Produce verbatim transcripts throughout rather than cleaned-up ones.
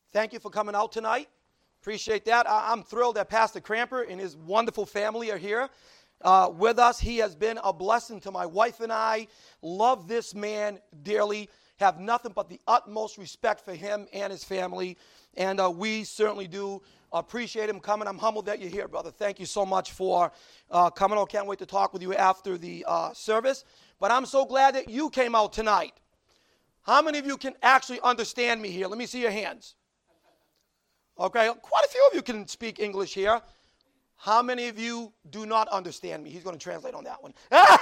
Thank you for coming out tonight. Appreciate that. I- I'm thrilled that Pastor Cramper and his wonderful family are here uh, with us. He has been a blessing to my wife and I. Love this man dearly. Have nothing but the utmost respect for him and his family. And uh, we certainly do appreciate him coming. I'm humbled that you're here, brother. Thank you so much for uh, coming out. Can't wait to talk with you after the uh, service. But I'm so glad that you came out tonight. How many of you can actually understand me here? Let me see your hands. Okay, quite a few of you can speak English here. How many of you do not understand me? He's going to translate on that one.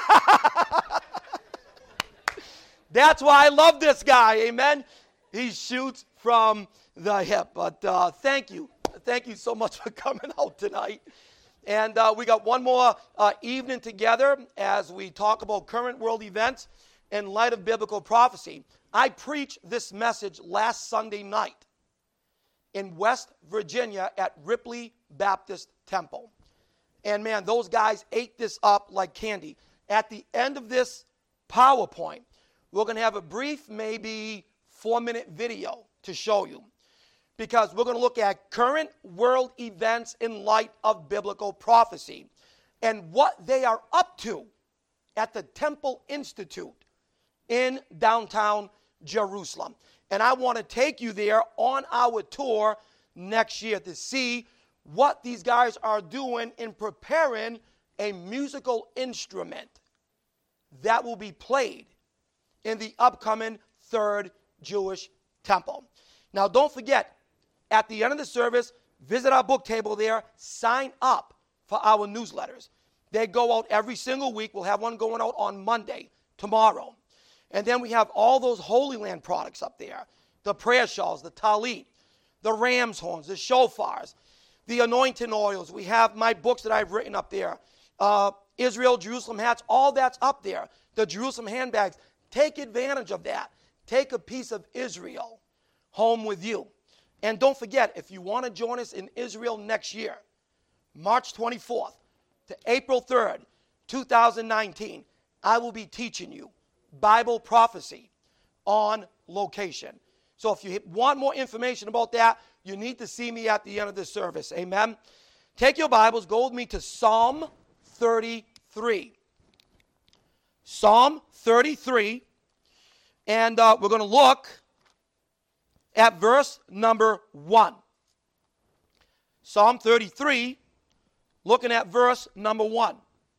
That's why I love this guy, amen? He shoots from the hip. But uh, thank you. Thank you so much for coming out tonight. And uh, we got one more uh, evening together as we talk about current world events in light of biblical prophecy. I preached this message last Sunday night in West Virginia at Ripley Baptist Temple. And man, those guys ate this up like candy. At the end of this PowerPoint, we're going to have a brief, maybe four-minute video to show you, because we're going to look at current world events in light of biblical prophecy and what they are up to at the Temple Institute in downtown Jerusalem. And I want to take you there on our tour next year to see what these guys are doing in preparing a musical instrument that will be played in the upcoming Third Jewish Temple. Now, don't forget, at the end of the service, visit our book table there, sign up for our newsletters. They go out every single week. We'll have one going out on Monday, tomorrow. And then we have all those Holy Land products up there. The prayer shawls, the talit, the ram's horns, the shofars, the anointing oils. We have my books that I've written up there. Uh, Israel, Jerusalem hats, all that's up there. The Jerusalem handbags. Take advantage of that. Take a piece of Israel home with you. And don't forget, if you want to join us in Israel next year, March twenty-fourth to April third, two thousand nineteen, I will be teaching you Bible prophecy on location. So if you want more information about that, you need to see me at the end of the service. Amen. Take your Bibles, go with me to Psalm thirty-three. Psalm thirty-three. And uh, we're going to look at verse number one. Psalm thirty-three, looking at verse number one.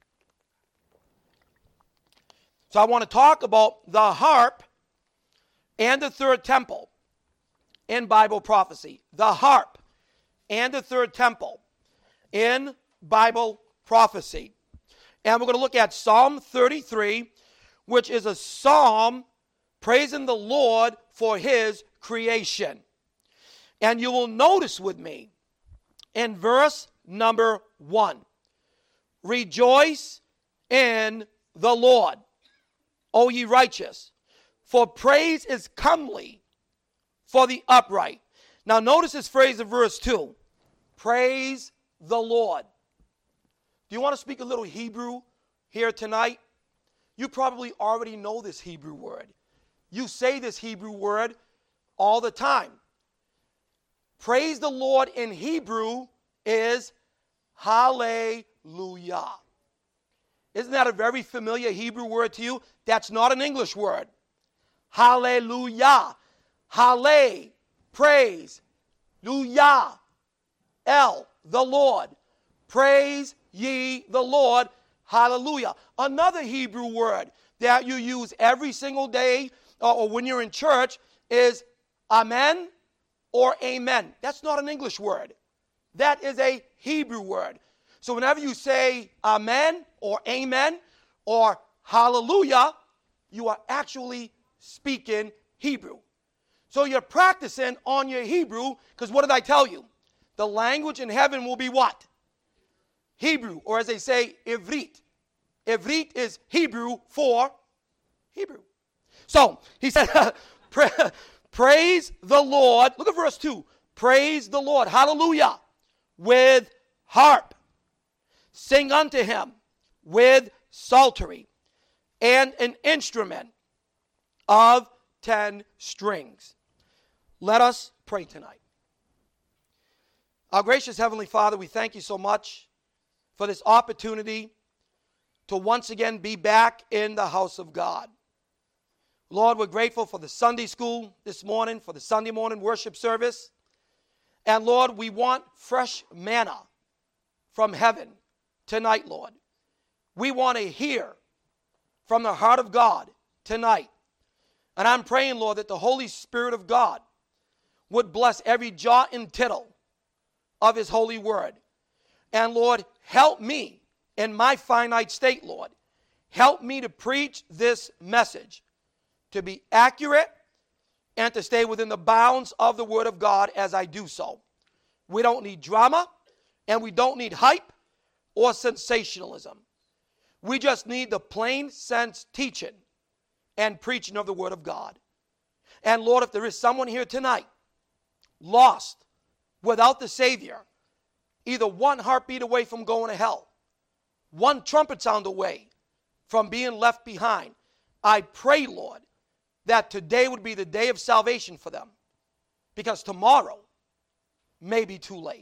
So I want to talk about the harp and the third temple in Bible prophecy. The harp and the third temple in Bible prophecy. And we're going to look at Psalm thirty-three, which is a psalm praising the Lord for his creation. And you will notice with me in verse number one, rejoice in the Lord, O ye righteous, for praise is comely for the upright. Now notice this phrase in verse two, praise the Lord. Do you want to speak a little Hebrew here tonight? You probably already know this Hebrew word. You say this Hebrew word all the time. Praise the Lord in Hebrew is hallelujah. Isn't that a very familiar Hebrew word to you? That's not an English word. Hallelujah. Halle, praise. Luya, El, the Lord. Praise ye the Lord. Hallelujah. Another Hebrew word that you use every single day uh, or when you're in church is amen or amen. That's not an English word. That is a Hebrew word. So whenever you say amen or amen or hallelujah, you are actually speaking Hebrew. So you're practicing on your Hebrew, because what did I tell you? The language in heaven will be what? Hebrew, or as they say, Ivrit. Ivrit is Hebrew for Hebrew. So he said, praise the Lord. Look at verse two. Praise the Lord. Hallelujah. With harp. Sing unto him with psaltery and an instrument of ten strings. Let us pray tonight. Our gracious Heavenly Father, we thank you so much for this opportunity to once again be back in the house of God. Lord, we're grateful for the Sunday school this morning, for the Sunday morning worship service. And Lord, we want fresh manna from heaven tonight, Lord. We want to hear from the heart of God tonight. And I'm praying, Lord, that the Holy Spirit of God would bless every jot and tittle of his holy word. And Lord, help me in my finite state, Lord. Help me to preach this message, to be accurate and to stay within the bounds of the word of God as I do so. We don't need drama and we don't need hype or sensationalism. We just need the plain sense teaching and preaching of the word of God. And Lord, if there is someone here tonight lost, without the Savior, either one heartbeat away from going to hell, one trumpet sound away from being left behind, I pray, Lord, that today would be the day of salvation for them, because tomorrow may be too late.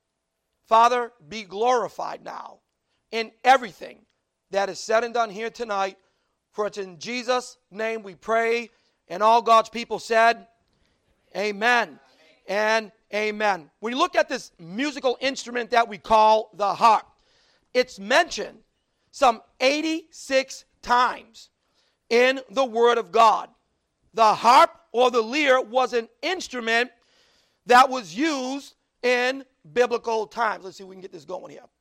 Father, be glorified now in everything that is said and done here tonight, for it's in Jesus' name we pray, and all God's people said, amen. And amen. When you look at this musical instrument that we call the harp, it's mentioned some eighty-six times in the Word of God. The harp or the lyre was an instrument that was used in biblical times. Let's see if we can get this going here.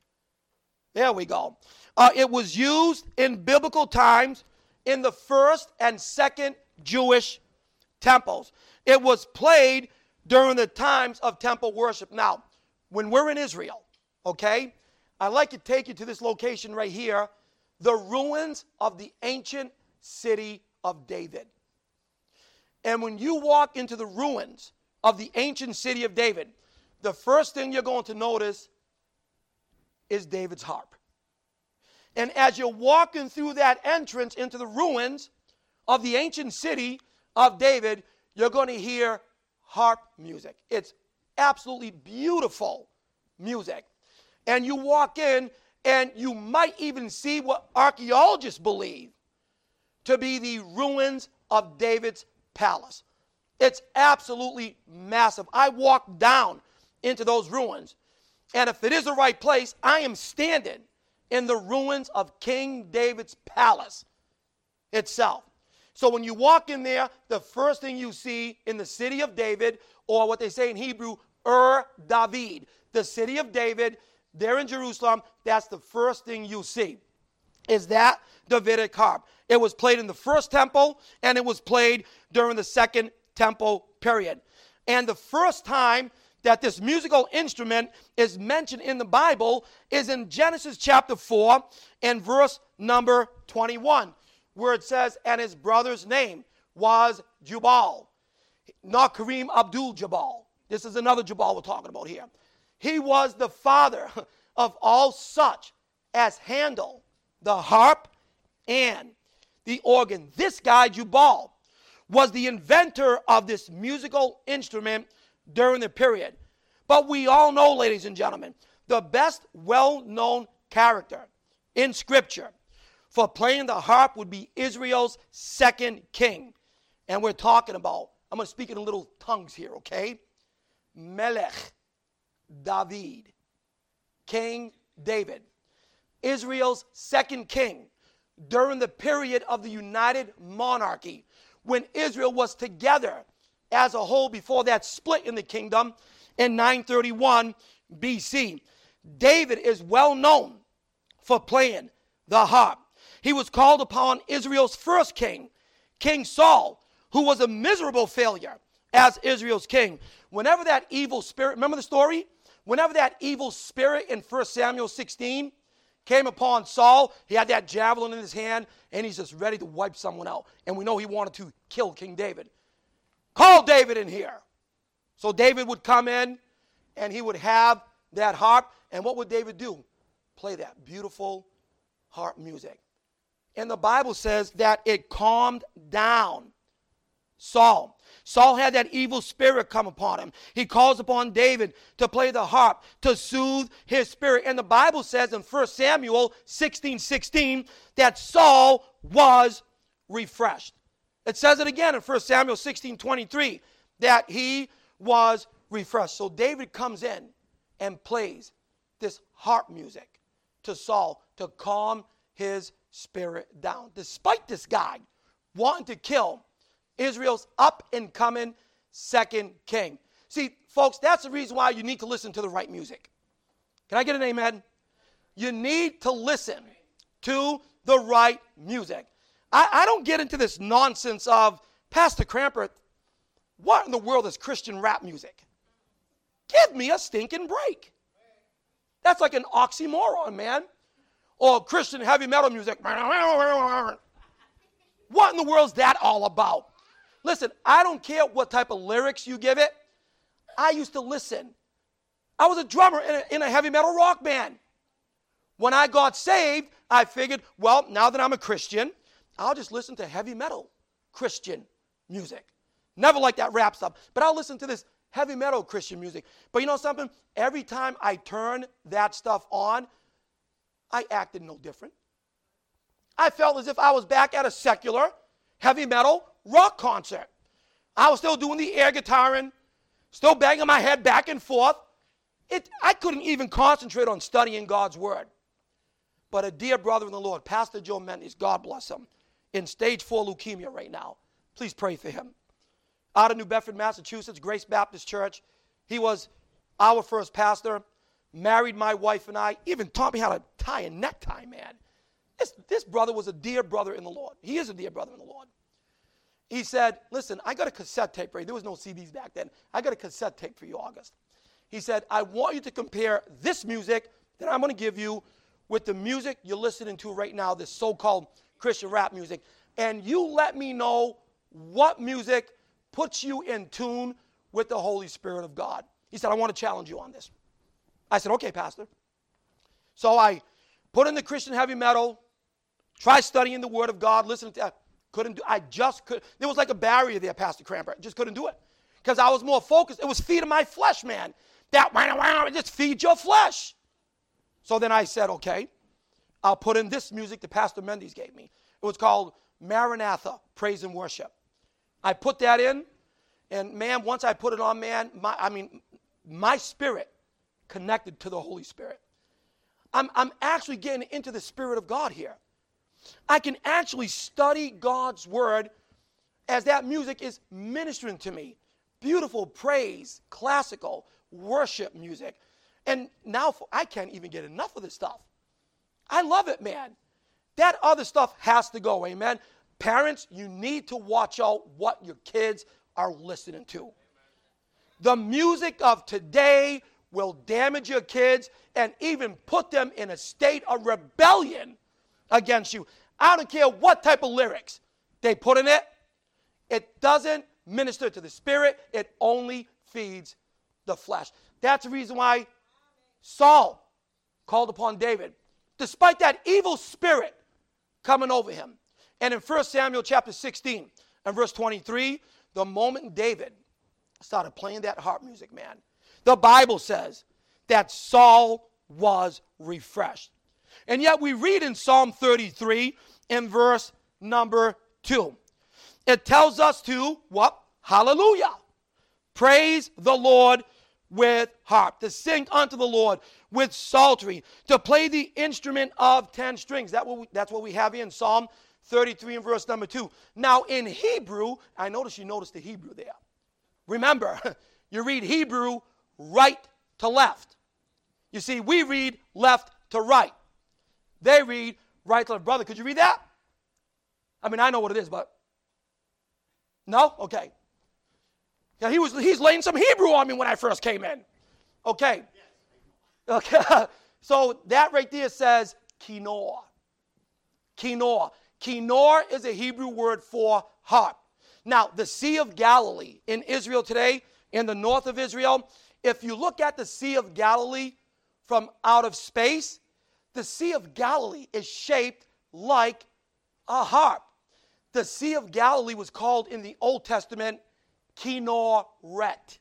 There we go. Uh, it was used in biblical times in the first and second Jewish temples. It was played during the times of temple worship. Now, when we're in Israel, okay, I'd like to take you to this location right here, the ruins of the ancient city of David. And when you walk into the ruins of the ancient city of David, the first thing you're going to notice is David's harp. And as you're walking through that entrance into the ruins of the ancient city of David, you're going to hear harp music. It's absolutely beautiful music. And you walk in and you might even see what archaeologists believe to be the ruins of David's palace. It's absolutely massive. I walked down into those ruins, and if it is the right place, I am standing in the ruins of King David's palace itself. So when you walk in there, the first thing you see in the city of David, or what they say in Hebrew, Ur David, the city of David, there in Jerusalem, that's the first thing you see, is that Davidic harp. It was played in the first temple, and it was played during the second temple period. And the first time that this musical instrument is mentioned in the Bible is in Genesis chapter four and verse number twenty-one. Where it says, and his brother's name was Jubal, not Kareem Abdul-Jabbar. This is another Jabal we're talking about here. He was the father of all such as handle the harp and the organ. This guy, Jubal, was the inventor of this musical instrument during the period. But we all know, ladies and gentlemen, the best well-known character in Scripture for playing the harp would be Israel's second king. And we're talking about, I'm going to speak in little tongues here, okay? Melech David, King David, Israel's second king during the period of the United Monarchy, when Israel was together as a whole before that split in the kingdom in nine thirty-one B C. David is well known for playing the harp. He was called upon Israel's first king, King Saul, who was a miserable failure as Israel's king. Whenever that evil spirit, remember the story? Whenever that evil spirit in First Samuel sixteen came upon Saul, he had that javelin in his hand, and he's just ready to wipe someone out. And we know he wanted to kill King David. Call David in here. So David would come in, and he would have that harp, and what would David do? Play that beautiful harp music. And the Bible says that it calmed down Saul. Saul had that evil spirit come upon him. He calls upon David to play the harp, to soothe his spirit. And the Bible says in First Samuel sixteen sixteen that Saul was refreshed. It says it again in First Samuel sixteen twenty-three that he was refreshed. So David comes in and plays this harp music to Saul to calm his spirit down. Despite this guy wanting to kill Israel's up-and-coming second king. See, folks, that's the reason why you need to listen to the right music. Can I get an amen? You need to listen to the right music. I, I don't get into this nonsense of, Pastor Cramper, what in the world is Christian rap music? Give me a stinking break. That's like an oxymoron, man. Or Christian heavy metal music. What in the world is that all about? Listen, I don't care what type of lyrics you give it. I used to listen. I was a drummer in a, in a heavy metal rock band. When I got saved, I figured, well, now that I'm a Christian, I'll just listen to heavy metal Christian music. Never like that rap stuff, but I'll listen to this heavy metal Christian music. But you know something? Every time I turned that stuff on, I acted no different. I felt as if I was back at a secular heavy metal rock concert. I was still doing the air guitaring, still banging my head back and forth. It, I couldn't even concentrate on studying God's word. But a dear brother in the Lord, Pastor Joe Mendes, God bless him, in stage four leukemia right now. Please pray for him. Out of New Bedford, Massachusetts, Grace Baptist Church. He was our first pastor, married my wife and I, even taught me how to tie a necktie, man. This, this brother was a dear brother in the Lord. He is a dear brother in the Lord. He said, listen, I got a cassette tape right. There was no C Ds back then. I got a cassette tape for you, August. He said, I want you to compare this music that I'm going to give you with the music you're listening to right now, this so-called Christian rap music. And you let me know what music puts you in tune with the Holy Spirit of God. He said, I want to challenge you on this. I said, okay, Pastor. So I put in the Christian heavy metal, try studying the Word of God, listening to that. Couldn't do, I just could. There was like a barrier there, Pastor Cramper. I just couldn't do it. Because I was more focused. It was feeding my flesh, man. That, wow, wow, it just feeds your flesh. So then I said, okay, I'll put in this music that Pastor Mendes gave me. It was called Maranatha, Praise and Worship. I put that in, and man, once I put it on, man, my, I mean, my spirit connected to the Holy Spirit. I'm, I'm actually getting into the Spirit of God here. I can actually study God's word as that music is ministering to me. Beautiful praise, classical, worship music. And now I can't even get enough of this stuff. I love it, man. That other stuff has to go, amen. Parents, you need to watch out what your kids are listening to. The music of today will damage your kids and even put them in a state of rebellion against you. I don't care what type of lyrics they put in it. It doesn't minister to the spirit. It only feeds the flesh. That's the reason why Saul called upon David, despite that evil spirit coming over him. And in First Samuel chapter sixteen and verse twenty-three, the moment David started playing that harp music, man, the Bible says that Saul was refreshed. And yet we read in Psalm thirty-three in verse number two. It tells us to, what? Hallelujah. Praise the Lord with harp. To sing unto the Lord with psaltery. To play the instrument of ten strings. That what we, that's what we have here in Psalm thirty-three and verse number two. Now in Hebrew, I notice you noticed the Hebrew there. Remember, you read Hebrew right to left. You see, we read left to right. They read right to left. Brother, could you read that? I mean, I know what it is, but no? Okay. Now, he was he's laying some Hebrew on me when I first came in. Okay. Okay. So that right there says kinnor. Kinnor. Kinnor is a Hebrew word for harp. Now, the Sea of Galilee in Israel today, in the north of Israel, if you look at the Sea of Galilee from out of space, the Sea of Galilee is shaped like a harp. The Sea of Galilee was called in the Old Testament Kinneret.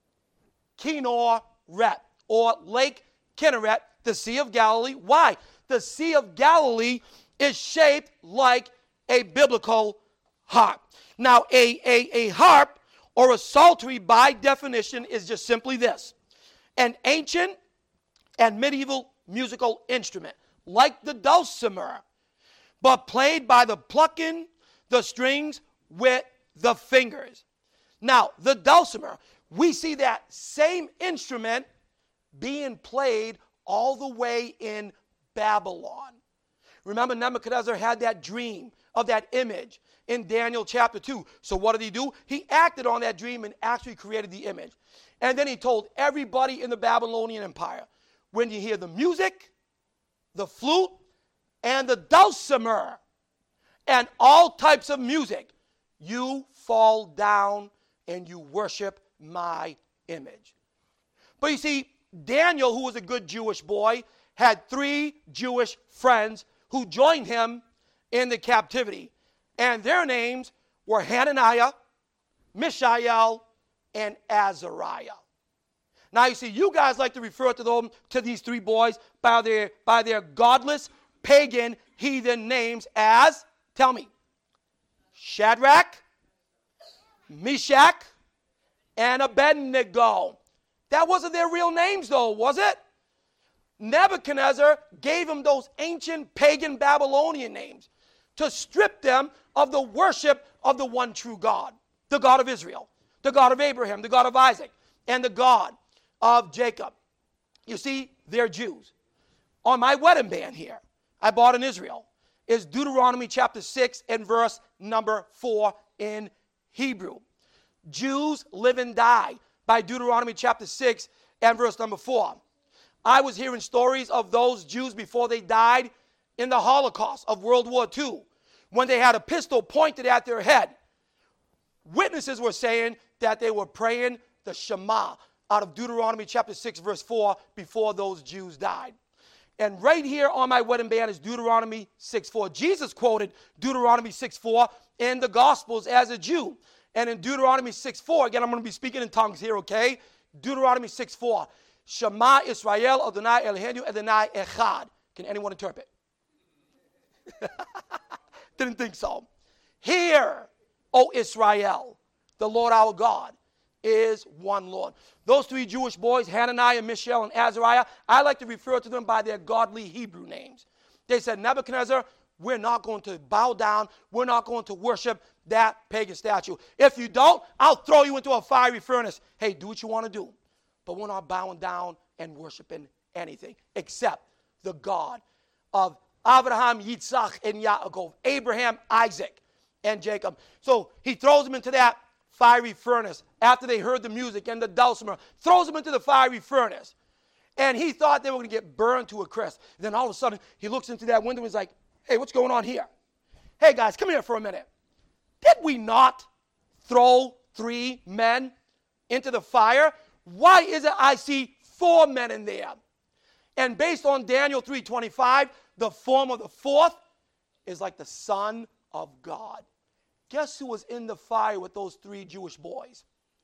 Kinneret, or Lake Kinneret, the Sea of Galilee. Why? The Sea of Galilee is shaped like a biblical harp. Now, a, a, a harp or a psaltery, by definition, is just simply this: an ancient and medieval musical instrument, like the dulcimer, but played by the plucking the strings with the fingers. Now, the dulcimer, we see that same instrument being played all the way in Babylon. Remember, Nebuchadnezzar had that dream of that image in Daniel chapter two. So what did he do? He acted on that dream and actually created the image. And then he told everybody in the Babylonian Empire, when you hear the music, the flute, and the dulcimer, and all types of music, you fall down and you worship my image. But you see, Daniel, who was a good Jewish boy, had three Jewish friends who joined him in the captivity. And their names were Hananiah, Mishael, and Azariah. Now you see, you guys like to refer to them, to these three boys by their, by their godless, pagan, heathen names as, tell me, Shadrach, Meshach, and Abednego. That wasn't their real names though, was it? Nebuchadnezzar gave them those ancient pagan Babylonian names to strip them of the worship of the one true God, the God of Israel, the God of Abraham, the God of Isaac, and the God of Jacob. You see, they're Jews. On my wedding band here, I bought in Israel, is Deuteronomy chapter six and verse number four in Hebrew. Jews live and die by Deuteronomy chapter six and verse number four. I was hearing stories of those Jews before they died in the Holocaust of World War Two, when they had a pistol pointed at their head. Witnesses were saying that they were praying the Shema out of Deuteronomy chapter six verse four before those Jews died. And right here on my wedding band is Deuteronomy six four. Jesus quoted Deuteronomy six four in the Gospels as a Jew. And in Deuteronomy six four, again, I'm going to be speaking in tongues here, okay? Deuteronomy six four. Shema Israel Adonai Eloheinu Adonai Echad. Can anyone interpret? Didn't think so. Hear, O Israel, the Lord our God is one Lord. Those three Jewish boys, Hananiah, Mishael, and Azariah, I like to refer to them by their godly Hebrew names. They said, Nebuchadnezzar, we're not going to bow down. We're not going to worship that pagan statue. If you don't, I'll throw you into a fiery furnace. Hey, do what you want to do. But we're not bowing down and worshiping anything except the God of Abraham, Yitzhak, and Yaakov, Abraham, Isaac, and Jacob. So he throws them into that fiery furnace after they heard the music and the dulcimer, throws them into the fiery furnace. And he thought they were going to get burned to a crisp. And then all of a sudden, he looks into that window and is like, hey, what's going on here? Hey, guys, come here for a minute. Did we not throw three men into the fire? Why is it I see four men in there? And based on Daniel three twenty-five, the form of the fourth is like the Son of God. Guess who was in the fire with those three Jewish boys?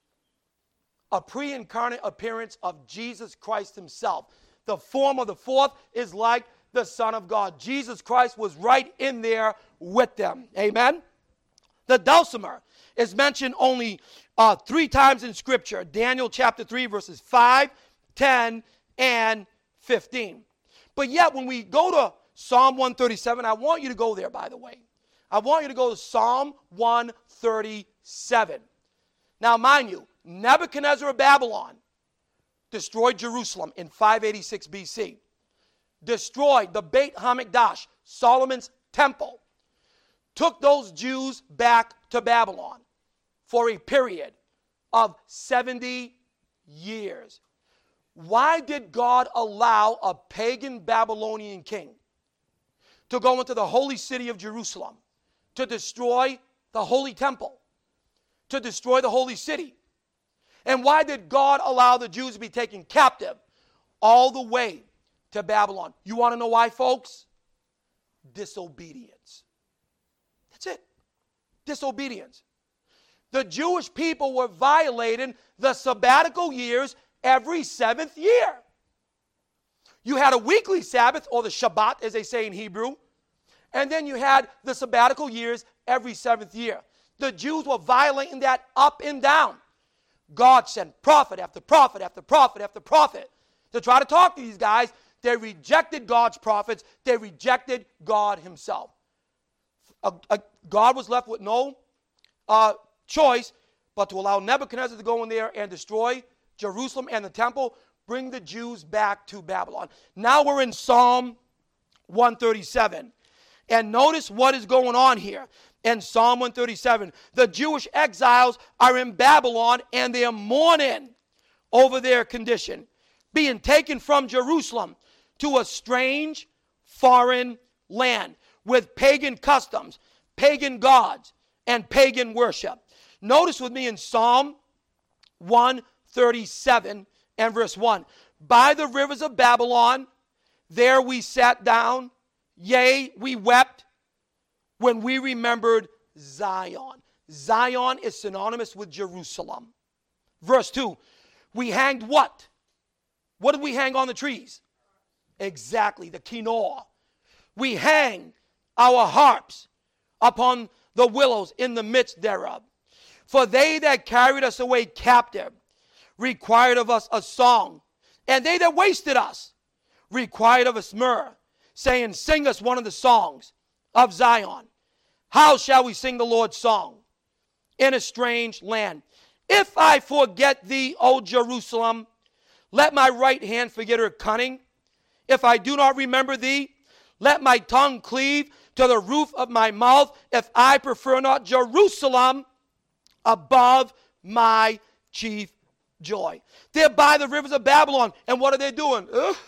A pre-incarnate appearance of Jesus Christ himself. The form of the fourth is like the Son of God. Jesus Christ was right in there with them. Amen? The dulcimer is mentioned only uh, three times in Scripture. Daniel chapter three, verses five, ten, and fifteen. But yet, when we go to Psalm one thirty-seven, I want you to go there, by the way. I want you to go to Psalm one thirty-seven. Now, mind you, Nebuchadnezzar of Babylon destroyed Jerusalem in five eighty-six B C. Destroyed the Beit HaMikdash, Solomon's temple. Took those Jews back to Babylon for a period of seventy years. Why did God allow a pagan Babylonian king to go into the holy city of Jerusalem, to destroy the holy temple, to destroy the holy city? And why did God allow the Jews to be taken captive all the way to Babylon? You want to know why, folks? Disobedience. That's it. Disobedience. The Jewish people were violating the sabbatical years every seventh year. You had a weekly Sabbath, or the Shabbat, as they say in Hebrew, and then you had the sabbatical years every seventh year. The Jews were violating that up and down. God sent prophet after prophet after prophet after prophet to try to talk to these guys. They rejected God's prophets. They rejected God himself. Uh, uh, God was left with no uh, choice but to allow Nebuchadnezzar to go in there and destroy Jerusalem and the temple, bring the Jews back to Babylon. Now we're in Psalm one thirty-seven. And notice what is going on here. In Psalm one thirty-seven, the Jewish exiles are in Babylon and they are mourning over their condition, being taken from Jerusalem to a strange foreign land with pagan customs, pagan gods, and pagan worship. Notice with me in Psalm one thirty-seven and verse one. By the rivers of Babylon, there we sat down, yea, we wept when we remembered Zion. Zion is synonymous with Jerusalem. Verse two, we hanged what? What did we hang on the trees? Exactly, the kinnor. We hang our harps upon the willows in the midst thereof. For they that carried us away captive required of us a song, and they that wasted us required of us myrrh, saying, sing us one of the songs of Zion. How shall we sing the Lord's song in a strange land? If I forget thee, O Jerusalem, let my right hand forget her cunning. If I do not remember thee, let my tongue cleave to the roof of my mouth. If I prefer not Jerusalem above my chief joy. They're by the rivers of Babylon. And what are they doing?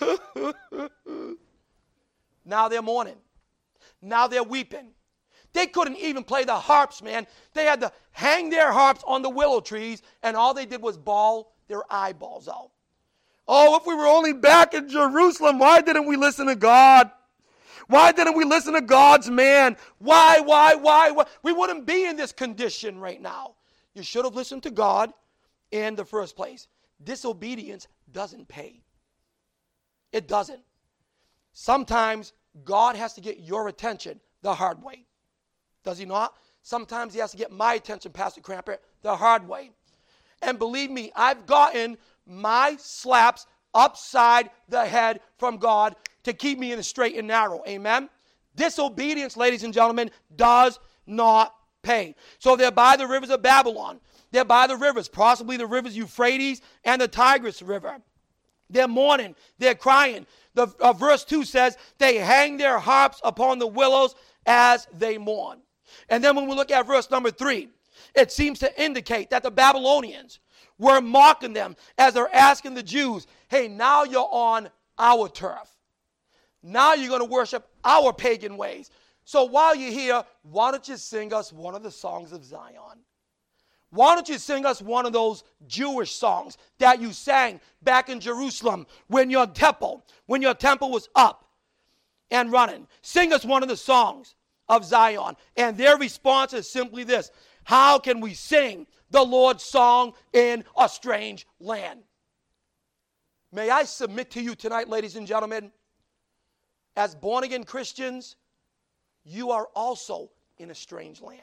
Now they're mourning. Now they're weeping. They couldn't even play the harps, man. They had to hang their harps on the willow trees, and all they did was bawl their eyeballs out. Oh, if we were only back in Jerusalem, why didn't we listen to God? Why didn't we listen to God's man? Why, why, why, why? We wouldn't be in this condition right now. You should have listened to God in the first place. Disobedience doesn't pay. It doesn't. Sometimes God has to get your attention the hard way. Does he not? Sometimes he has to get my attention, Pastor Cramper, the hard way. And believe me, I've gotten my slaps upside the head from God to keep me in the straight and narrow. Amen? Disobedience, ladies and gentlemen, does not pay. So they're by the rivers of Babylon. They're by the rivers, possibly the rivers Euphrates and the Tigris River. They're mourning. They're crying. The uh, verse two says, they hang their harps upon the willows as they mourn. And then when we look at verse number three, it seems to indicate that the Babylonians were mocking them as they're asking the Jews, hey, now you're on our turf. Now you're going to worship our pagan ways. So while you're here, why don't you sing us one of the songs of Zion? Why don't you sing us one of those Jewish songs that you sang back in Jerusalem when your temple, when your temple was up and running? Sing us one of the songs of Zion. And their response is simply this: how can we sing the Lord's song in a strange land? May I submit to you tonight, ladies and gentlemen, as born-again Christians, you are also in a strange land.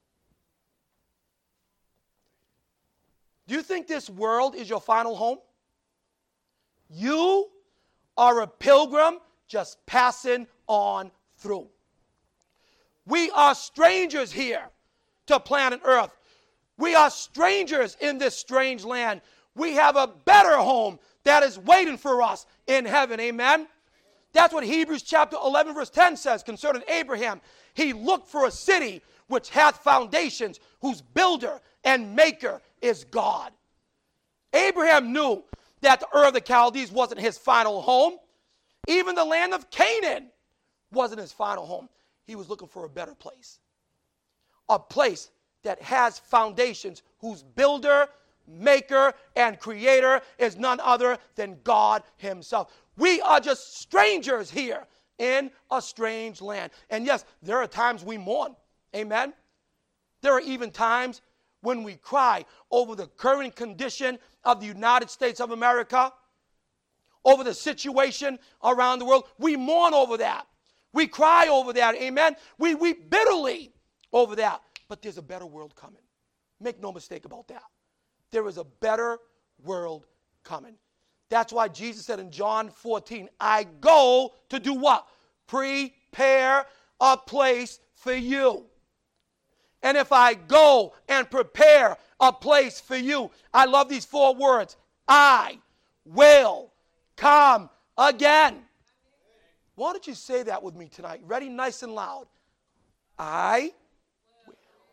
Do you think this world is your final home? You are a pilgrim just passing on through. We are strangers here to planet Earth. We are strangers in this strange land. We have a better home that is waiting for us in heaven. Amen? That's what Hebrews chapter eleven verse ten says concerning Abraham. He looked for a city which hath foundations, whose builder and maker is God. Abraham knew that the Ur of the Chaldees wasn't his final home. Even the land of Canaan wasn't his final home. He was looking for a better place. A place that has foundations, whose builder, maker, and creator is none other than God himself. We are just strangers here in a strange land. And yes, there are times we mourn. Amen? There are even times when we cry over the current condition of the United States of America, over the situation around the world. We mourn over that. We cry over that, amen? We weep bitterly over that. But there's a better world coming. Make no mistake about that. There is a better world coming. That's why Jesus said in John fourteen, I go to do what? Prepare a place for you. And if I go and prepare a place for you, I love these four words. I will come again. Why don't you say that with me tonight? Ready, nice and loud. I will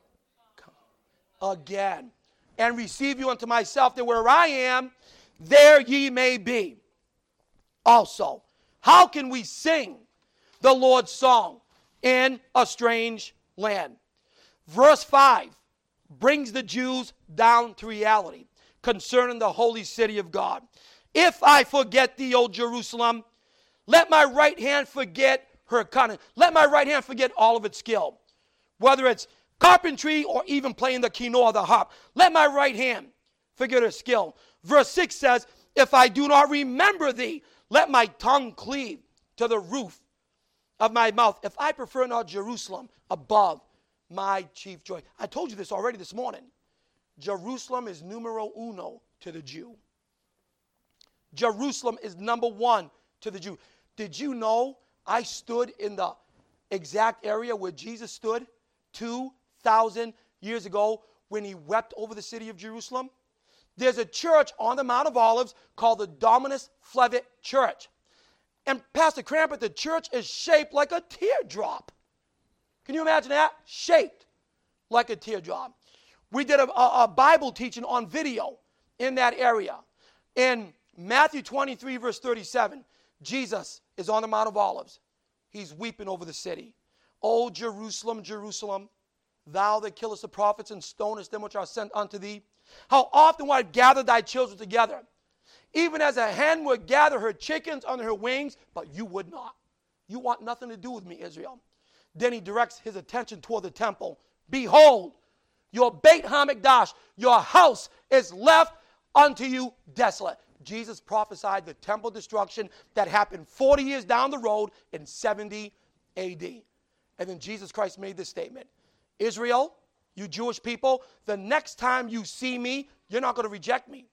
come again and receive you unto myself, that where I am, there ye may be also. How can we sing the Lord's song in a strange land? Verse five brings the Jews down to reality concerning the holy city of God. If I forget thee, O Jerusalem, let my right hand forget her cunning. Let my right hand forget all of its skill. Whether it's carpentry or even playing the keynote or the harp. Let my right hand forget her skill. Verse six says, if I do not remember thee, let my tongue cleave to the roof of my mouth. If I prefer not Jerusalem above my chief joy. I told you this already this morning. Jerusalem is numero uno to the Jew. Jerusalem is number one to the Jew. Did you know I stood in the exact area where Jesus stood two thousand years ago when he wept over the city of Jerusalem? There's a church on the Mount of Olives called the Dominus Flevit Church. And Pastor Crampett, the church is shaped like a teardrop. Can you imagine that? Shaped like a teardrop. We did a, a, a Bible teaching on video in that area. In Matthew twenty-three, verse thirty-seven, Jesus is on the Mount of Olives. He's weeping over the city. O Jerusalem, Jerusalem, thou that killest the prophets and stonest them which are sent unto thee, how often would I gather thy children together, even as a hen would gather her chickens under her wings, but you would not. You want nothing to do with me, Israel. Then he directs his attention toward the temple. Behold, your Beit HaMikdash, your house is left unto you desolate. Jesus prophesied the temple destruction that happened forty years down the road in seventy A D. And then Jesus Christ made this statement. Israel, you Jewish people, the next time you see me, you're not going to reject me.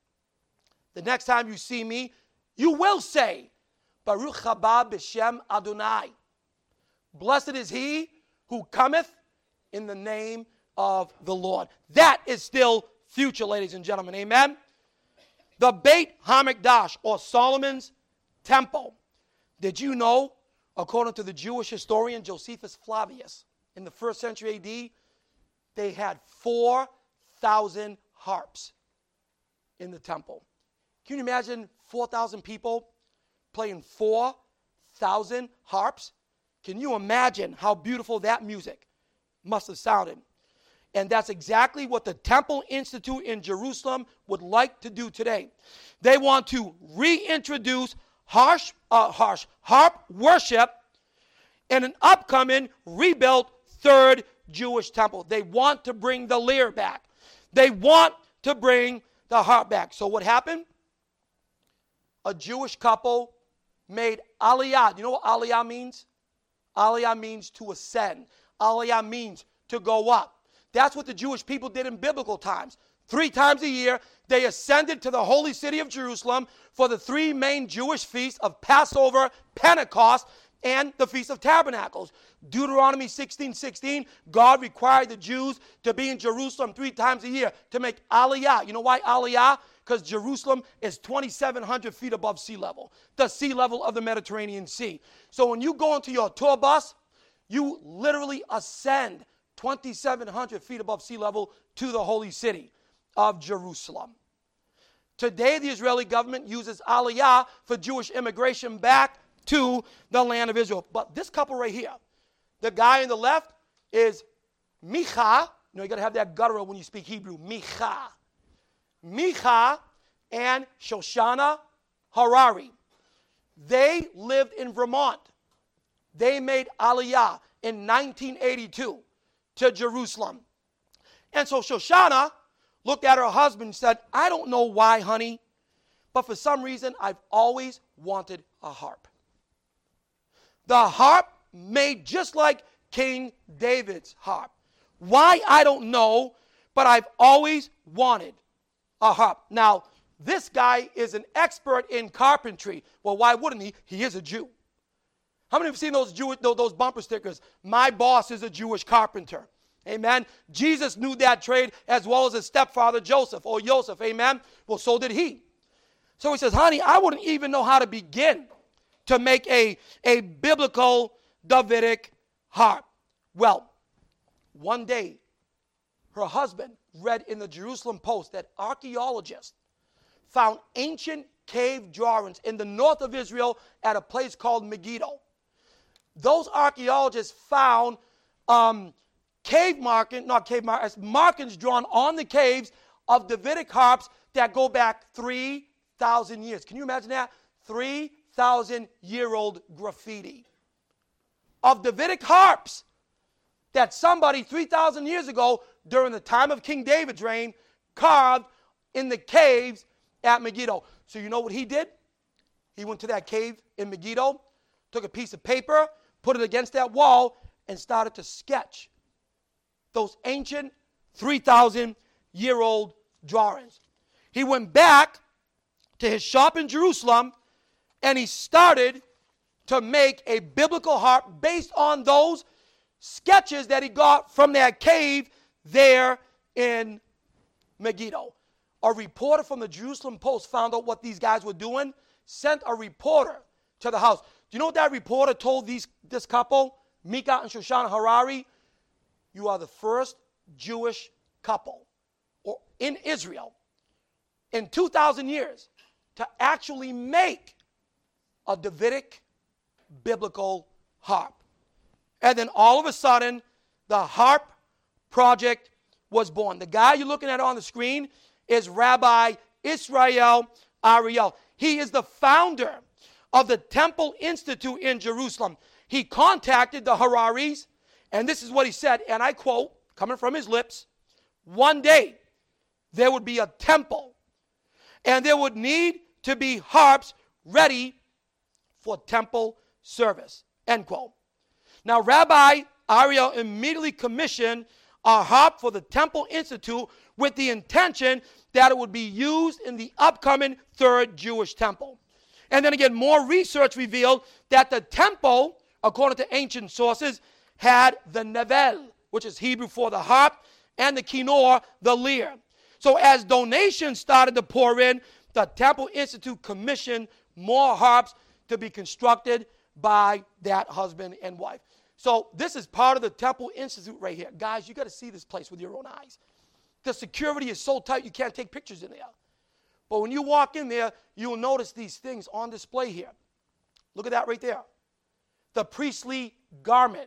The next time you see me, you will say, Baruch haba b'shem Adonai. Blessed is he who cometh in the name of the Lord. That is still future, ladies and gentlemen. Amen? The Beit HaMikdash, or Solomon's temple. Did you know, according to the Jewish historian Josephus Flavius, in the first century A D, they had four thousand harps in the temple. Can you imagine four thousand people playing four thousand harps? Can you imagine how beautiful that music must have sounded? And that's exactly what the Temple Institute in Jerusalem would like to do today. They want to reintroduce harsh, uh, harsh harp worship in an upcoming rebuilt third Jewish temple. They want to bring the lyre back. They want to bring the harp back. So what happened? A Jewish couple made aliyah. Do you know what aliyah means? Aliyah means to ascend. Aliyah means to go up. That's what the Jewish people did in biblical times. Three times a year, they ascended to the holy city of Jerusalem for the three main Jewish feasts of Passover, Pentecost, and the Feast of Tabernacles. Deuteronomy sixteen sixteen, God required the Jews to be in Jerusalem three times a year to make aliyah. You know why aliyah? Because Jerusalem is twenty-seven hundred feet above sea level, the sea level of the Mediterranean Sea. So when you go into your tour bus, you literally ascend twenty-seven hundred feet above sea level to the holy city of Jerusalem. Today, the Israeli government uses aliyah for Jewish immigration back to the land of Israel. But this couple right here, the guy on the left is Micha. You know, you got to have that guttural when you speak Hebrew. Micha. Micha and Shoshana Harari. They lived in Vermont. They made aliyah in nineteen eighty-two to Jerusalem. And so Shoshana looked at her husband and said, I don't know why, honey, but for some reason I've always wanted a harp. The harp made just like King David's harp. Why, I don't know, but I've always wanted a harp. Now, this guy is an expert in carpentry. Well, why wouldn't he? He is a Jew. How many have seen those Jewish, those bumper stickers? My boss is a Jewish carpenter. Amen. Jesus knew that trade as well as his stepfather Joseph or Joseph. Amen. Well, so did he. So he says, honey, I wouldn't even know how to begin to make a, a biblical Davidic harp. Well, one day, her husband read in the Jerusalem Post that archaeologists found ancient cave drawings in the north of Israel at a place called Megiddo. Those archaeologists found um, cave markings, not cave markings, markings drawn on the caves of Davidic harps that go back three thousand years. Can you imagine that? three thousand year old graffiti of Davidic harps that somebody three thousand years ago during the time of King David's reign carved in the caves at Megiddo. So you know what he did? He went to that cave in Megiddo, took a piece of paper, put it against that wall, and started to sketch those ancient three thousand year old drawings. He went back to his shop in Jerusalem, and he started to make a biblical harp based on those sketches that he got from that cave there in Megiddo. A reporter from the Jerusalem Post found out what these guys were doing, sent a reporter to the house. Do you know what that reporter told these, this couple, Mika and Shoshana Harari? You are the first Jewish couple or in Israel in two thousand years to actually make a Davidic biblical harp. And then all of a sudden, the harp project was born. The guy you're looking at on the screen is Rabbi Israel Ariel. He is the founder of the Temple Institute in Jerusalem. He contacted the Hararis, and this is what he said, and I quote, coming from his lips, one day there would be a temple, and there would need to be harps ready for temple service, end quote. Now, Rabbi Ariel immediately commissioned a harp for the Temple Institute with the intention that it would be used in the upcoming third Jewish temple. And then again, more research revealed that the temple, according to ancient sources, had the nevel, which is Hebrew for the harp, and the kinnor, the lyre. So as donations started to pour in, the Temple Institute commissioned more harps to be constructed by that husband and wife. So this is part of the Temple Institute right here. Guys, you got to see this place with your own eyes. The security is so tight you can't take pictures in there. But when you walk in there, you'll notice these things on display here. Look at that right there. The priestly garment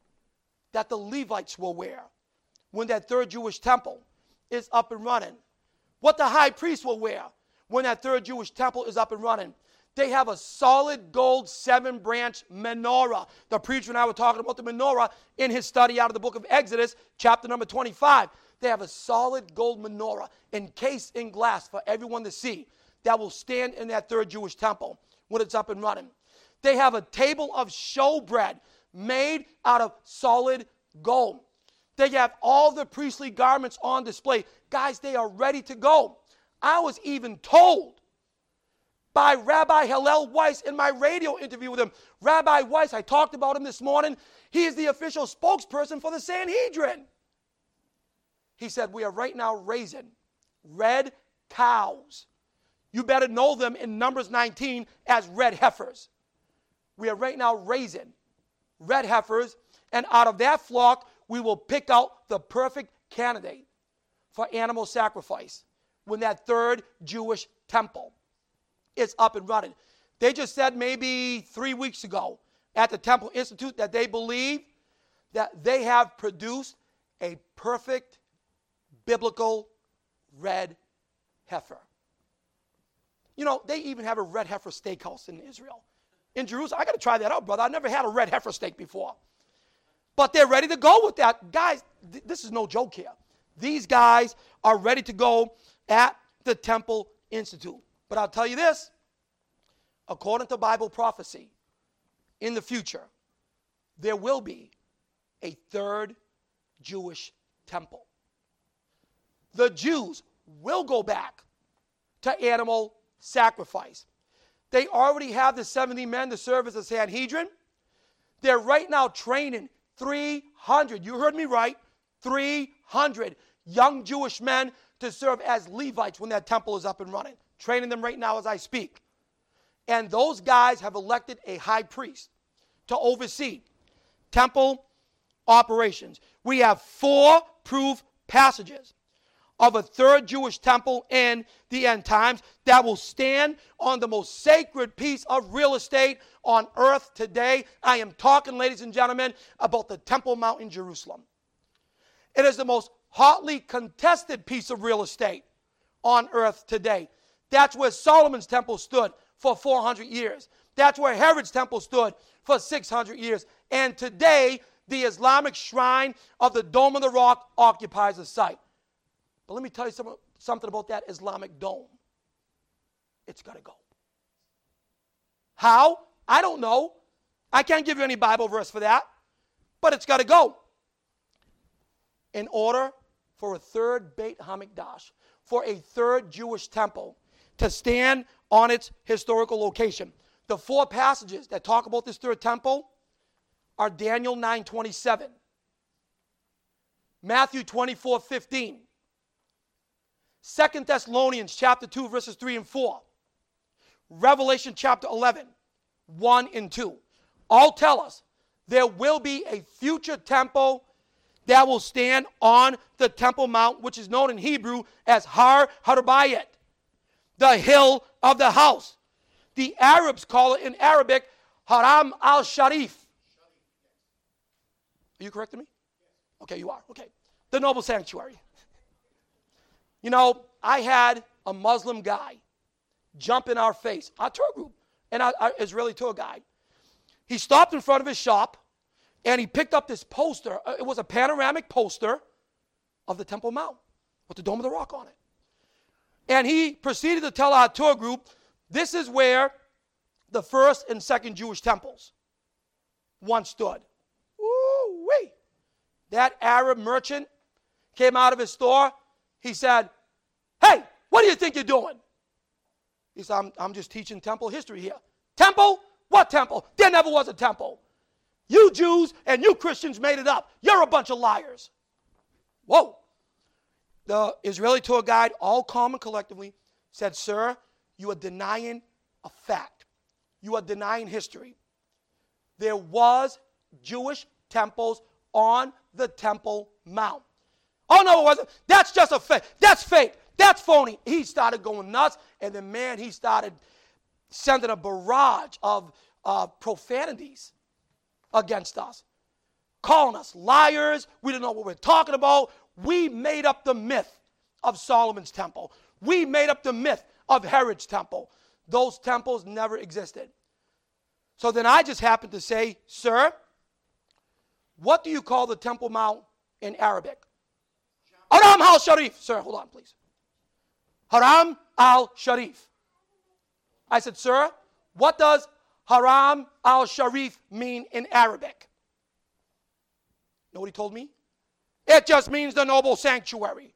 that the Levites will wear when that third Jewish temple is up and running. What the high priest will wear when that third Jewish temple is up and running. They have a solid gold seven-branch menorah. The preacher and I were talking about the menorah in his study out of the book of Exodus, chapter number twenty-five. They have a solid gold menorah encased in glass for everyone to see that will stand in that third Jewish temple when it's up and running. They have a table of showbread made out of solid gold. They have all the priestly garments on display. Guys, they are ready to go. I was even told by Rabbi Hillel Weiss in my radio interview with him. Rabbi Weiss, I talked about him this morning. He is the official spokesperson for the Sanhedrin. He said, we are right now raising red cows. You better know them in Numbers nineteen as red heifers. We are right now raising red heifers, and out of that flock, we will pick out the perfect candidate for animal sacrifice when that third Jewish temple is up and running. They just said maybe three weeks ago at the Temple Institute that they believe that they have produced a perfect biblical red heifer. You know, they even have a red heifer steakhouse in Israel. In Jerusalem, I got to try that out, brother. I've never had a red heifer steak before. But they're ready to go with that. Guys, th- this is no joke here. These guys are ready to go at the Temple Institute. But I'll tell you this, according to Bible prophecy, in the future, there will be a third Jewish temple. The Jews will go back to animal sacrifice. They already have the seventy men to serve as a Sanhedrin. They're right now training three hundred, you heard me right, three hundred young Jewish men to serve as Levites when that temple is up and running. Training them right now as I speak. And those guys have elected a high priest to oversee temple operations. We have four proof passages of a third Jewish temple in the end times that will stand on the most sacred piece of real estate on earth today. I am talking, ladies and gentlemen, about the Temple Mount in Jerusalem. It is the most hotly contested piece of real estate on earth today. That's where Solomon's temple stood for four hundred years. That's where Herod's temple stood for six hundred years. And today, the Islamic shrine of the Dome of the Rock occupies the site. But let me tell you some, something about that Islamic dome. It's got to go. How? I don't know. I can't give you any Bible verse for that. But it's got to go. In order for a third Beit HaMikdash, for a third Jewish temple to stand on its historical location. The four passages that talk about this third temple are Daniel nine twenty-seven, Matthew twenty-four fifteen, Second Thessalonians chapter two, verses three and four, Revelation chapter eleven, one and two. All tell us there will be a future temple that will stand on the Temple Mount, which is known in Hebrew as Har Harbayit, the hill of the house. The Arabs call it in Arabic Haram al-Sharif. Are you correcting me? Okay, you are. Okay. The noble sanctuary. You know, I had a Muslim guy jump in our face, our tour group, and our, our Israeli tour guide. He stopped in front of his shop, and he picked up this poster. It was a panoramic poster of the Temple Mount with the Dome of the Rock on it. And he proceeded to tell our tour group, this is where the first and second Jewish temples once stood. Woo-wee. That Arab merchant came out of his store. He said, hey, what do you think you're doing? He said, I'm, I'm just teaching temple history here. Temple? What temple? There never was a temple. You Jews and you Christians made it up. You're a bunch of liars. Whoa. The Israeli tour guide, all calm and collectively, said, sir, you are denying a fact. You are denying history. There was Jewish temples on the Temple Mount. Oh, no, it wasn't. That's just a fake. That's fake. That's phony. He started going nuts, and then, man, he started sending a barrage of uh, profanities against us, calling us liars. We didn't know what we were talking about. We made up the myth of Solomon's temple. We made up the myth of Herod's temple. Those temples never existed. So then I just happened to say, sir, what do you call the Temple Mount in Arabic? Haram al-Sharif. Sir, hold on, please. Haram al-Sharif. I said, sir, what does Haram al-Sharif mean in Arabic? Know what he told me? It just means the noble sanctuary.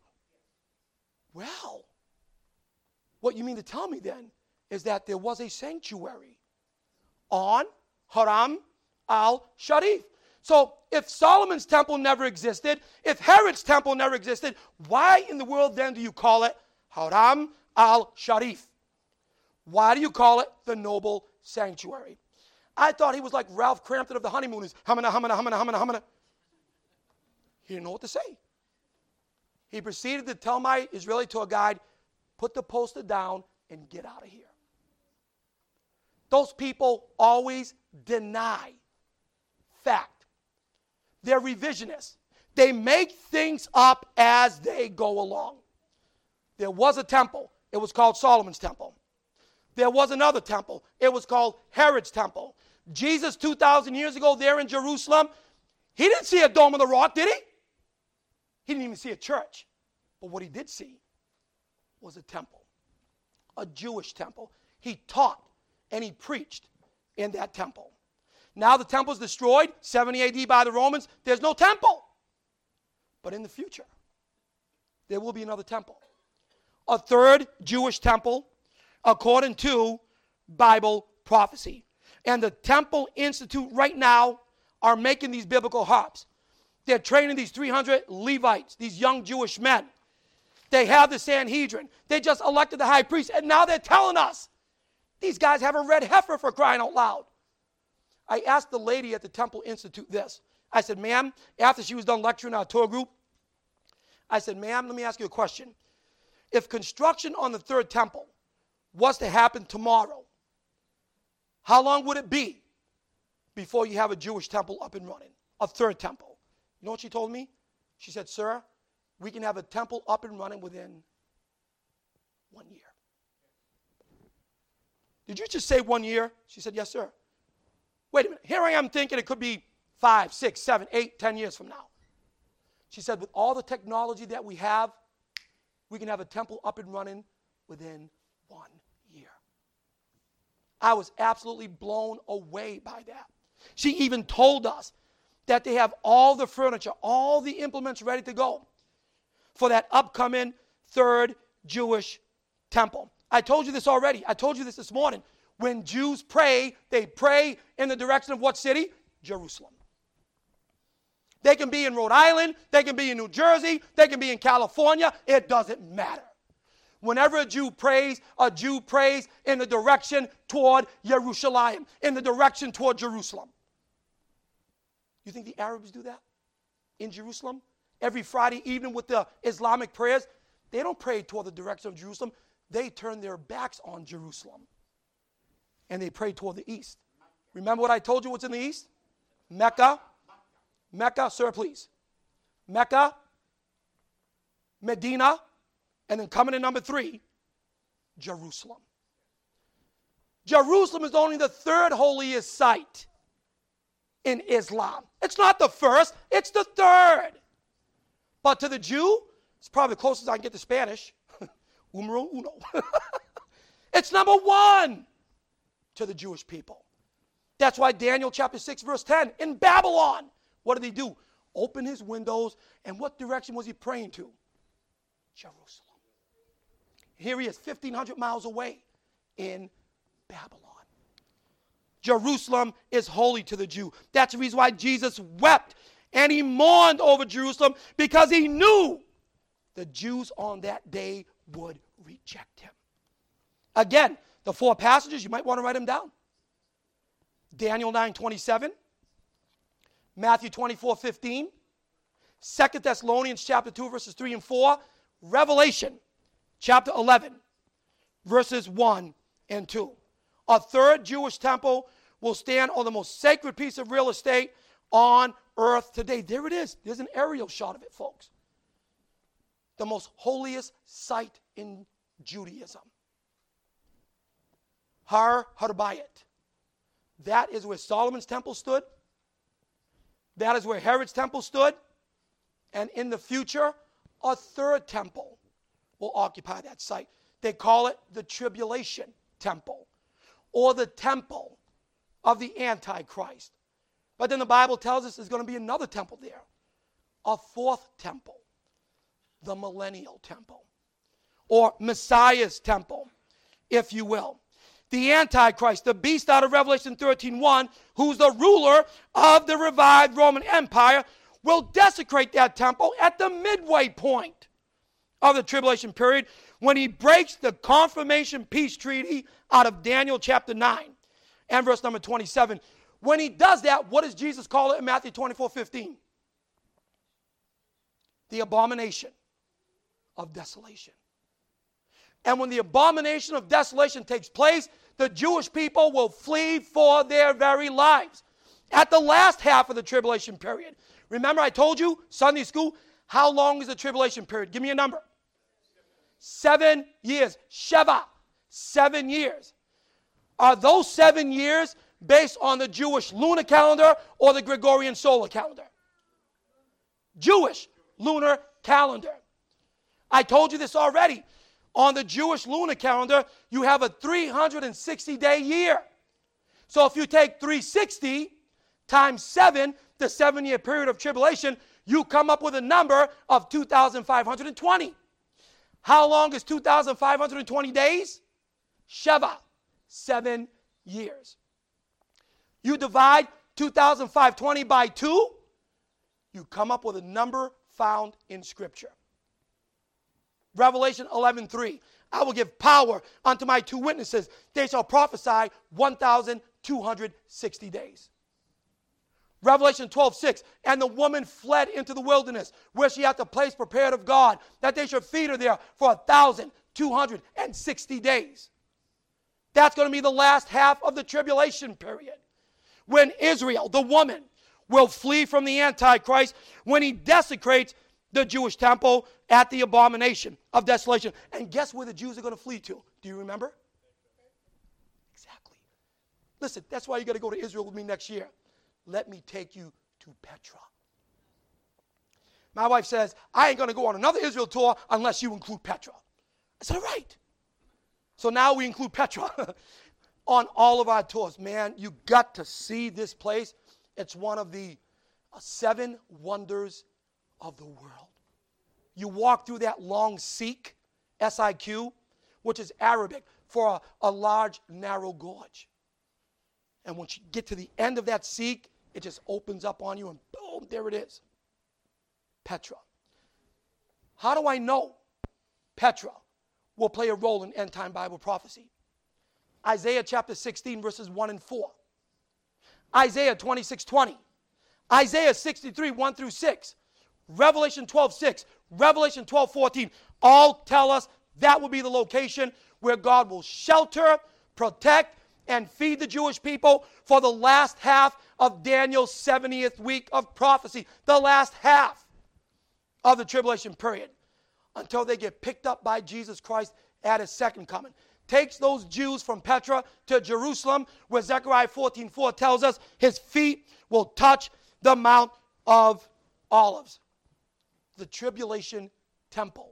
Well, what you mean to tell me then is that there was a sanctuary on Haram al-Sharif. So if Solomon's temple never existed, if Herod's temple never existed, why in the world then do you call it Haram al-Sharif? Why do you call it the noble sanctuary? I thought he was like Ralph Crampton of the Honeymooners. Hamana, hamana, hamana, hamana, hamana. He didn't know what to say. He proceeded to tell my Israeli tour guide, put the poster down and get out of here. Those people always deny fact. They're revisionists. They make things up as they go along. There was a temple. It was called Solomon's temple. There was another temple. It was called Herod's temple. Jesus, two thousand years ago, there in Jerusalem, he didn't see a Dome of the Rock, did he? He didn't even see a church. But what he did see was a temple, a Jewish temple. He taught and he preached in that temple. Now the temple is destroyed, seventy A D by the Romans. There's no temple. But in the future, there will be another temple. A third Jewish temple, according to Bible prophecy. And the Temple Institute right now are making these biblical harps. They're training these three hundred Levites, these young Jewish men. They have the Sanhedrin. They just elected the high priest, and now they're telling us these guys have a red heifer, for crying out loud. I asked the lady at the Temple Institute this. I said, ma'am, after she was done lecturing our tour group, I said, ma'am, let me ask you a question. If construction on the third temple was to happen tomorrow, how long would it be before you have a Jewish temple up and running? A third temple. You know what she told me? She said, sir, we can have a temple up and running within one year. Did you just say one year? She said, yes, sir. Wait a minute. Here I am thinking it could be five, six, seven, eight, ten years from now. She said, with all the technology that we have, we can have a temple up and running within one year. I was absolutely blown away by that. She even told us that they have all the furniture, all the implements ready to go for that upcoming third Jewish temple. I told you this already. I told you this this morning. When Jews pray, they pray in the direction of what city? Jerusalem. They can be in Rhode Island. They can be in New Jersey. They can be in California. It doesn't matter. Whenever a Jew prays, a Jew prays in the direction toward Jerusalem, in the direction toward Jerusalem. You think the Arabs do that in Jerusalem? Every Friday evening with the Islamic prayers, they don't pray toward the direction of Jerusalem. They turn their backs on Jerusalem, and they pray toward the east. Remember what I told you what's in the east? Mecca. Mecca, sir, please. Mecca, Medina, and then coming in number three, Jerusalem. Jerusalem is only the third holiest site in Islam. It's not the first, it's the third. But to the Jew, it's probably the closest I can get to Spanish. Numero uno. It's number one to the Jewish people. That's why Daniel chapter six, verse ten, in Babylon, what did he do? Open his windows, and what direction was he praying to? Jerusalem. Here he is, fifteen hundred miles away in Babylon. Jerusalem is holy to the Jew. That's the reason why Jesus wept and he mourned over Jerusalem, because he knew the Jews on that day would reject him. Again, the four passages, you might want to write them down. Daniel nine twenty-seven, Matthew twenty-four fifteen, Second Thessalonians chapter two, verses three and four, Revelation chapter eleven, verses one and two. A third Jewish temple will stand on the most sacred piece of real estate on earth today. There it is. There's an aerial shot of it, folks. The most holiest site in Judaism. Har Harbayit. That is where Solomon's temple stood. That is where Herod's temple stood. And in the future, a third temple will occupy that site. They call it the Tribulation Temple, or the temple of the Antichrist. But then the Bible tells us there's going to be another temple there, a fourth temple, the millennial temple, or Messiah's temple, if you will. The Antichrist, the beast out of Revelation thirteen one, who's the ruler of the revived Roman Empire, will desecrate that temple at the midway point of the tribulation period, when he breaks the confirmation peace treaty out of Daniel chapter nine and verse number twenty-seven. When he does that, what does Jesus call it in Matthew twenty-four fifteen? The abomination of desolation. And when the abomination of desolation takes place, the Jewish people will flee for their very lives. At the last half of the tribulation period. Remember I told you, Sunday school, how long is the tribulation period? Give me a number. Seven years. Sheva. Seven years. Are those seven years based on the Jewish lunar calendar or the Gregorian solar calendar? Jewish lunar calendar. I told you this already. On the Jewish lunar calendar, you have a three hundred sixty day year. So if you take three hundred sixty times seven, the seven-year period of tribulation, you come up with a number of two thousand five hundred twenty. How long is two thousand five hundred twenty days? Sheva, seven years. You divide two thousand five hundred twenty by two, you come up with a number found in Scripture. Revelation eleven three. I will give power unto my two witnesses. They shall prophesy one thousand two hundred sixty days. Revelation twelve six. And the woman fled into the wilderness, where she had the place prepared of God, that they should feed her there for one thousand two hundred sixty days. That's going to be the last half of the tribulation period. When Israel, the woman, will flee from the Antichrist, when he desecrates the Jewish temple at the abomination of desolation. And guess where the Jews are going to flee to? Do you remember? Exactly. Listen, that's why you got to go to Israel with me next year. Let me take you to Petra. My wife says, I ain't going to go on another Israel tour unless you include Petra. I said, all right. So now we include Petra on all of our tours. Man, you got to see this place. It's one of the uh, seven wonders of the world. You walk through that long Siq, S I Q, which is Arabic for a, a large, narrow gorge. And once you get to the end of that Siq, it just opens up on you and boom, there it is. Petra. How do I know Petra will play a role in end-time Bible prophecy? Isaiah chapter sixteen, verses one and four. Isaiah twenty-six twenty. Isaiah sixty-three, one through six. Revelation twelve six. Revelation twelve fourteen. All tell us that will be the location where God will shelter, protect, and feed the Jewish people for the last half of Daniel's seventieth week of prophecy. The last half of the tribulation period. Until they get picked up by Jesus Christ at his second coming. Takes those Jews from Petra to Jerusalem, where Zechariah fourteen four tells us his feet will touch the Mount of Olives. The tribulation temple.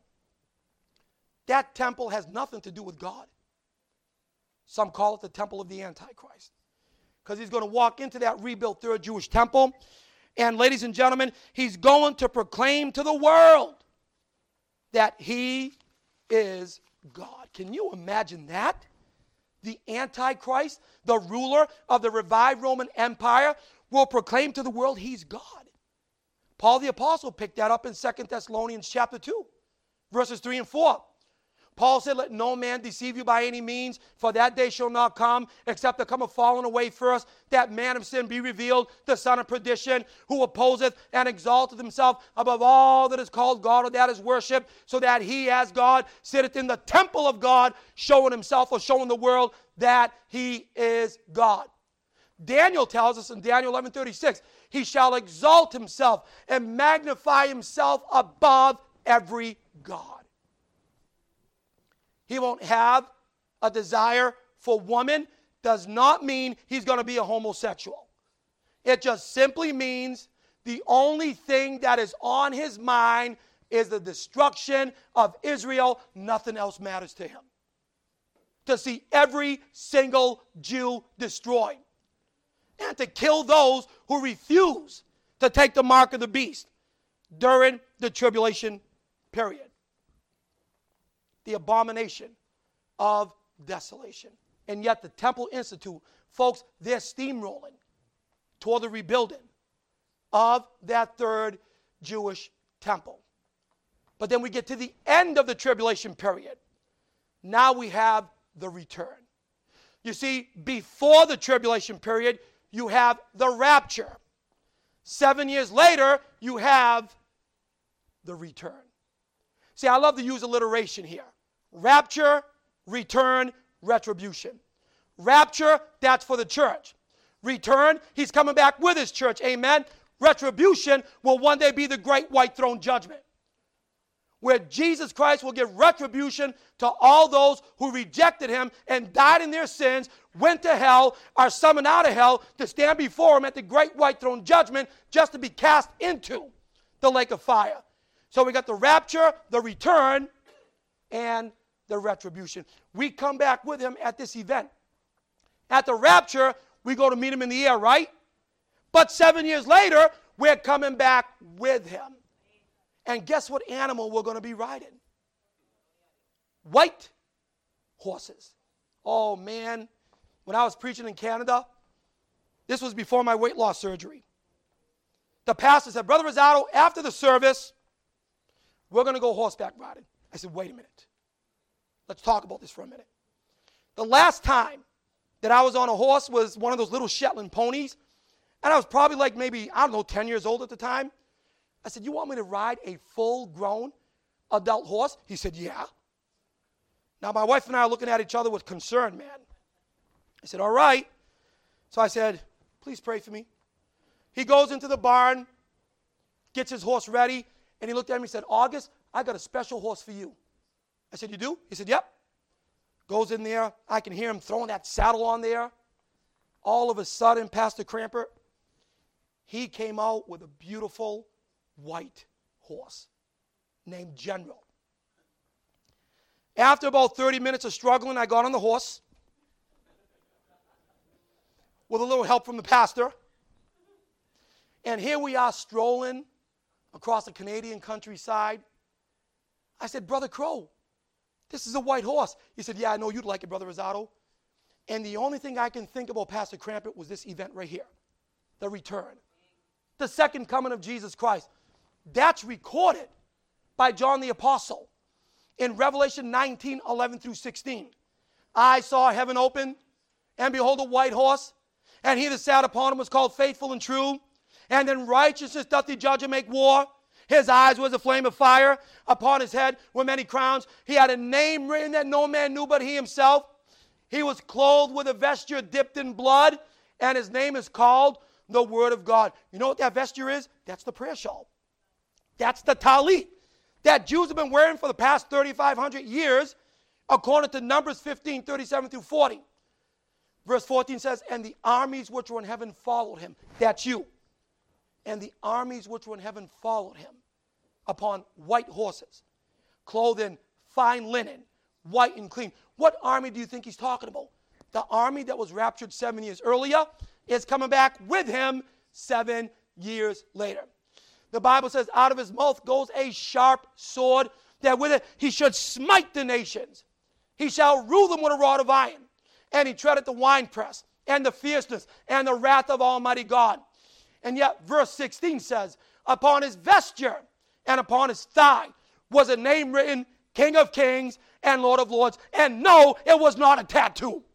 That temple has nothing to do with God. Some call it the temple of the Antichrist. Because he's going to walk into that rebuilt third Jewish temple. And ladies and gentlemen, he's going to proclaim to the world that he is God. Can you imagine that? The Antichrist, the ruler of the revived Roman Empire, will proclaim to the world he's God. Paul the Apostle picked that up in Second Thessalonians chapter two, verses three and four. Paul said, let no man deceive you by any means, for that day shall not come, except there come a falling away first, that man of sin be revealed, the son of perdition, who opposeth and exalteth himself above all that is called God or that is worshipped, so that he as God sitteth in the temple of God, showing himself or showing the world that he is God. Daniel tells us in Daniel eleven thirty-six, he shall exalt himself and magnify himself above every God. He won't have a desire for woman. Does not mean he's going to be a homosexual. It just simply means the only thing that is on his mind is the destruction of Israel. Nothing else matters to him. To see every single Jew destroyed. And to kill those who refuse to take the mark of the beast during the tribulation period. The abomination of desolation. And yet the Temple Institute, folks, they're steamrolling toward the rebuilding of that third Jewish temple. But then we get to the end of the tribulation period. Now we have the return. You see, before the tribulation period, you have the rapture. Seven years later, you have the return. See, I love to use alliteration here. Rapture, return, retribution. Rapture, that's for the church. Return, he's coming back with his church. Amen. Retribution will one day be the great white throne judgment, where Jesus Christ will give retribution to all those who rejected him and died in their sins, went to hell, are summoned out of hell to stand before him at the great white throne judgment, just to be cast into the lake of fire. So we got the rapture, the return, and the retribution. We come back with him at this event. At the rapture, we go to meet him in the air, right? But seven years later, we're coming back with him. And guess what animal we're going to be riding? White horses. Oh, man. When I was preaching in Canada, this was before my weight loss surgery. The pastor said, Brother Rosado, after the service, we're going to go horseback riding. I said, wait a minute. Let's talk about this for a minute. The last time that I was on a horse was one of those little Shetland ponies. And I was probably like maybe, I don't know, ten years old at the time. I said, you want me to ride a full-grown adult horse? He said, yeah. Now, my wife and I are looking at each other with concern, man. I said, all right. So I said, please pray for me. He goes into the barn, gets his horse ready, and he looked at me and said, August, I got a special horse for you. I said, you do? He said, yep. Goes in there. I can hear him throwing that saddle on there. All of a sudden, Pastor Cramper, he came out with a beautiful white horse named General. After about thirty minutes of struggling, I got on the horse with a little help from the pastor. And here we are strolling across the Canadian countryside. I said, Brother Crow, this is a white horse. He said, yeah, I know you'd like it, Brother Rosado. And the only thing I can think about, Pastor Crampet, was this event right here, the return, the second coming of Jesus Christ. That's recorded by John the Apostle in Revelation nineteen, eleven through sixteen. I saw heaven open, and behold, a white horse, and he that sat upon him was called Faithful and True. And in righteousness doth he judge and make war. His eyes was a flame of fire. Upon his head were many crowns. He had a name written that no man knew but he himself. He was clothed with a vesture dipped in blood, and his name is called the Word of God. You know what that vesture is? That's the prayer shawl. That's the talit that Jews have been wearing for the past thirty-five hundred years, according to Numbers fifteen, thirty-seven through forty. Verse fourteen says, and the armies which were in heaven followed him. That's you. And the armies which were in heaven followed him upon white horses, clothed in fine linen, white and clean. What army do you think he's talking about? The army that was raptured seven years earlier is coming back with him seven years later. The Bible says, out of his mouth goes a sharp sword, that with it he should smite the nations. He shall rule them with a rod of iron. And he treadeth the winepress, and the fierceness, and the wrath of Almighty God. And yet, verse sixteen says, upon his vesture and upon his thigh was a name written, King of Kings and Lord of Lords. And no, it was not a tattoo.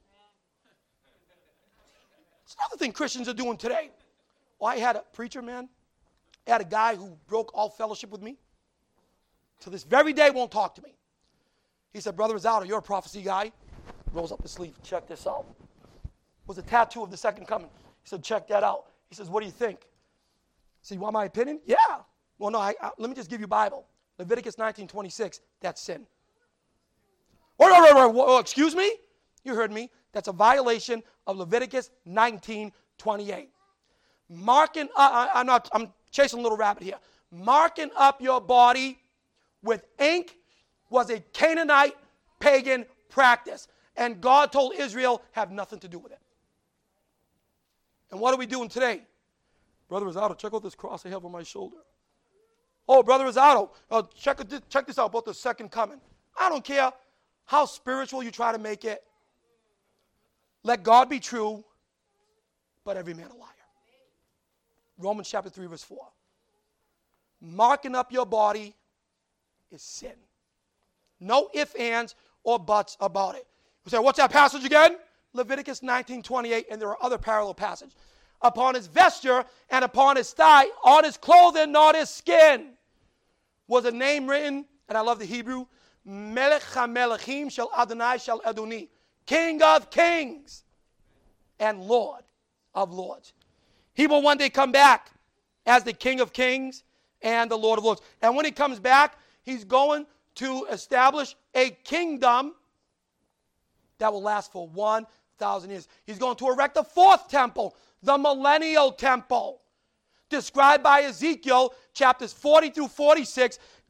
It's another thing Christians are doing today. Well, I had a preacher, man. I had a guy who broke all fellowship with me. To this very day, won't talk to me. He said, Brother Rosado, you're a prophecy guy. Rolls up his sleeve. Check this out. It was a tattoo of the second coming. He said, check that out. He says, what do you think? I said, you want my opinion? Yeah. Well, no, I, I, let me just give you Bible. Leviticus nineteen twenty-six, that's sin. Oh, no, no, no, oh, excuse me? You heard me. That's a violation of Leviticus nineteen twenty-eight. Marking, uh, I, I'm not, I'm chasing a little rabbit here. Marking up your body with ink was a Canaanite pagan practice. And God told Israel, have nothing to do with it. And what are we doing today? Brother Rosado, check out this cross I have on my shoulder. Oh, Brother Rosado, uh, check, check this out about the second coming. I don't care how spiritual you try to make it. Let God be true, but every man a liar. Romans chapter three, verse four. Marking up your body is sin. No ifs, ands, or buts about it. You say, what's that passage again? Leviticus nineteen twenty-eight, and there are other parallel passages. Upon his vesture and upon his thigh, on his clothing, not his skin, was a name written, and I love the Hebrew, Melech HaMelechim shel Adonai shel Adoni, King of kings and Lord of lords. He will one day come back as the King of kings and the Lord of lords. And when he comes back, he's going to establish a kingdom that will last for one thousand years. He's going to erect a fourth temple, the millennial temple, described by Ezekiel chapters forty through forty-six,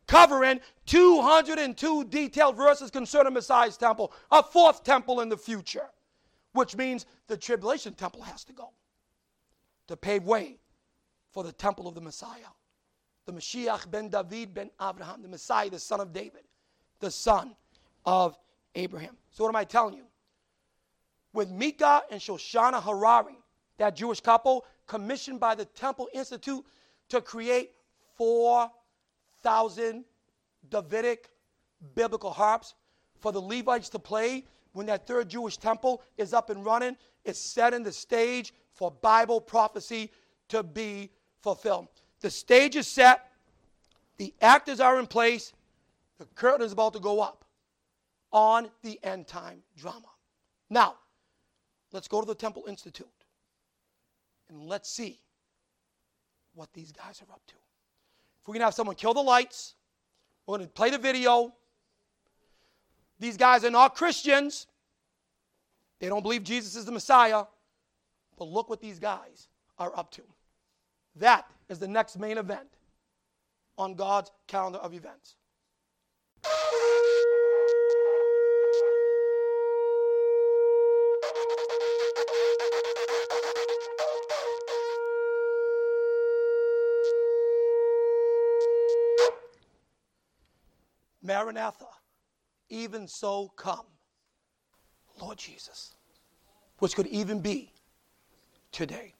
covering two hundred two detailed verses concerning Messiah's temple, a fourth temple in the future, which means the tribulation temple has to go to pave way for the temple of the Messiah, the Mashiach ben David ben Abraham, the Messiah, the son of David, the son of Abraham. So what am I telling you? With Micah and Shoshana Harari, that Jewish couple commissioned by the Temple Institute to create four thousand Davidic biblical harps for the Levites to play when that third Jewish temple is up and running, it's setting the stage for Bible prophecy to be fulfilled. The stage is set. The actors are in place. The curtain is about to go up on the end time drama. Now, let's go to the Temple Institute and let's see what these guys are up to. If we're going to have someone kill the lights, we're going to play the video. These guys are not Christians. They don't believe Jesus is the Messiah. But look what these guys are up to. That is the next main event on God's calendar of events. Maranatha, even so come, Lord Jesus, which could even be today.